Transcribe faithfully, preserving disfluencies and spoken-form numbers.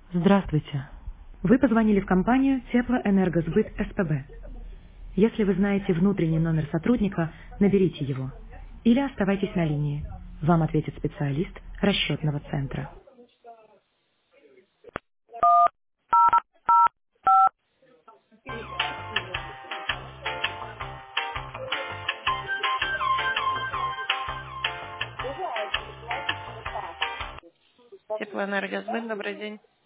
Здравствуйте. Вы позвонили в компанию Теплоэнергосбыт СПБ. Если вы знаете внутренний номер сотрудника, наберите его. Или оставайтесь на линии. Вам ответит специалист расчетного центра. Теплоэнергосбыт, добрый день.